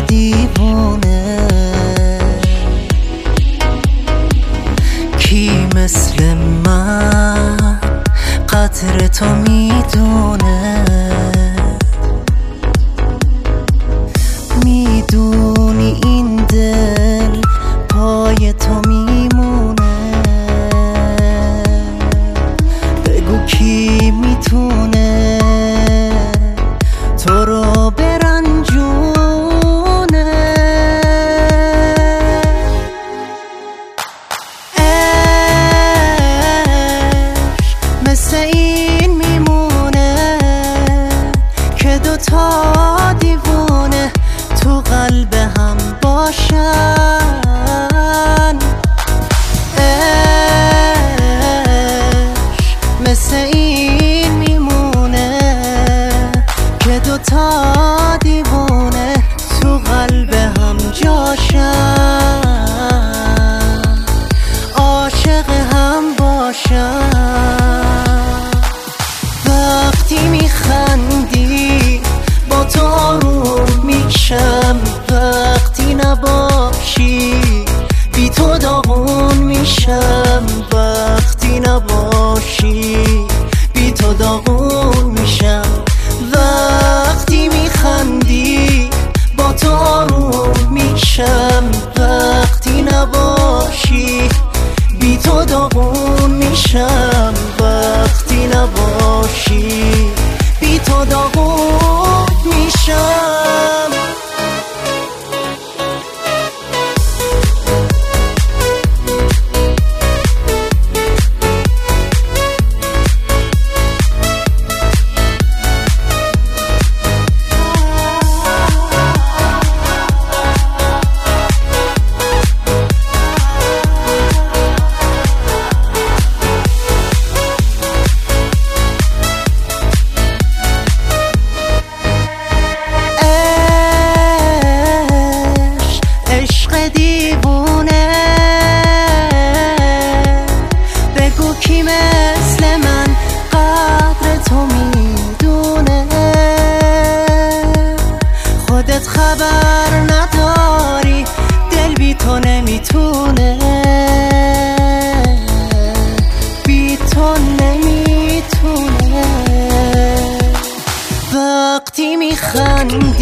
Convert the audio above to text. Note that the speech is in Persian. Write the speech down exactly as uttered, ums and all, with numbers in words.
دیوونه، کی مثل من قدر تو میدونه؟ میدونی این دل پای تو میمونه، بگو کی میتونه تو رو برنجونه؟ عشق مثل این میمونه که دوتا دیوونه تو قلب هم باشن. عشق مثل این میمونه که دوتا دیوونه تو قلب هم جاشن، عاشق هم باشن. وقتی میخندی با تو آروم میشم، وقتی نباشی بی تو داغون میشم، وقتی نباشی بی تو داغون میشم. وقتی میخندی با تو آروم میشم، وقتی نباشی بی تو داغون میشم، وقتی نباشی بی تو داغون میشم. دیوونه، بگو کی مثل من قدر تو میدونه؟ خودت خبر نداری دل بی تو نمیتونه، بی تو نمیتونه. وقتی میخندی